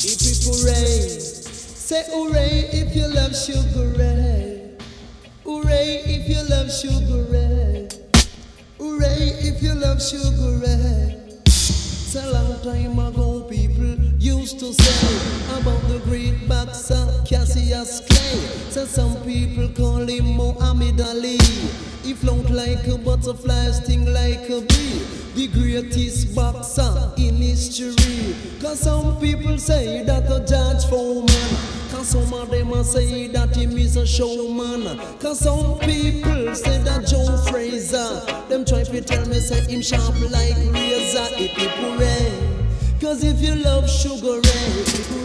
If it hooray, say hooray if you love Sugar Ray. Hooray if you love Sugar Ray. Hooray if you love Sugar Ray. It's a long time ago people used to say about the great boxer Cassius Clay. So some people call him Muhammad Ali. He float like a butterfly, sting like a bee. The greatest boxer in history. Cause some people say that a George Foreman. Cause some of them say that him is a showman. Cause some people say that Joe Fraser. Them try to tell me say him sharp like razor. If you hooray. Cause if you love Sugar Ray,